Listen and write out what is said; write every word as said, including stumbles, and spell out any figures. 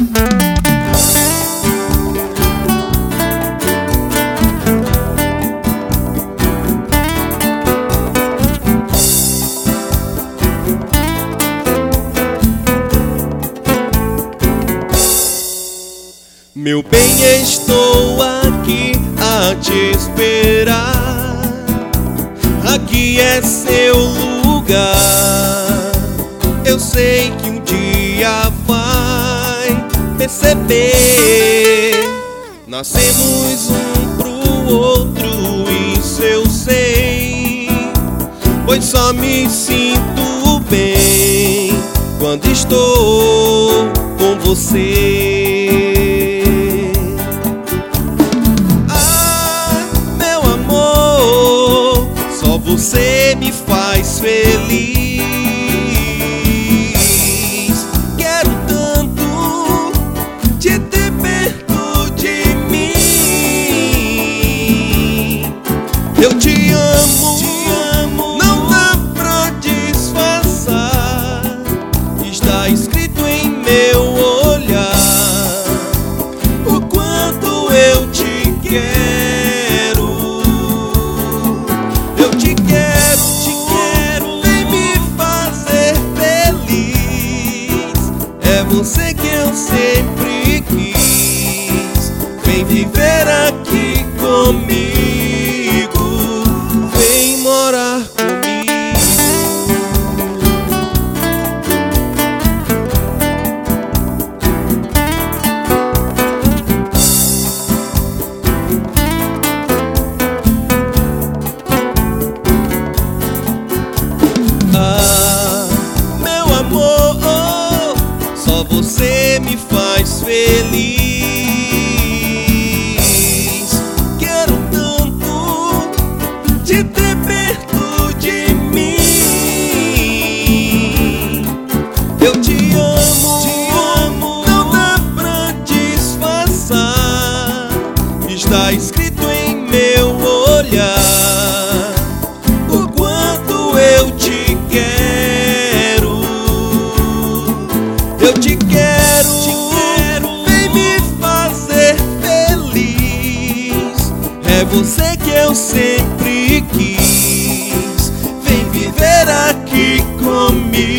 Meu bem, estou aqui a te esperar. Aqui é seu lugar. Eu sei que um dia vai perceber. Nascemos um pro outro, isso eu sei. Pois só me sinto bem quando estou com você. Você me faz feliz. Quero tanto te ter perto de mim. Eu te amo, te amo, não dá pra disfarçar. Está escrito em meu olhar o quanto eu te quero. Você que eu sempre quis, vem viver aqui comigo, vem morar comigo. Ah, meu amor, só você me faz feliz. Quero tanto te ter perto de mim. Eu te amo, te amo, não dá pra disfarçar. Está escrito em meu olhar o quanto eu te quero. Eu te quero, te quero, vem me fazer feliz. É você que eu sempre quis, vem viver aqui comigo.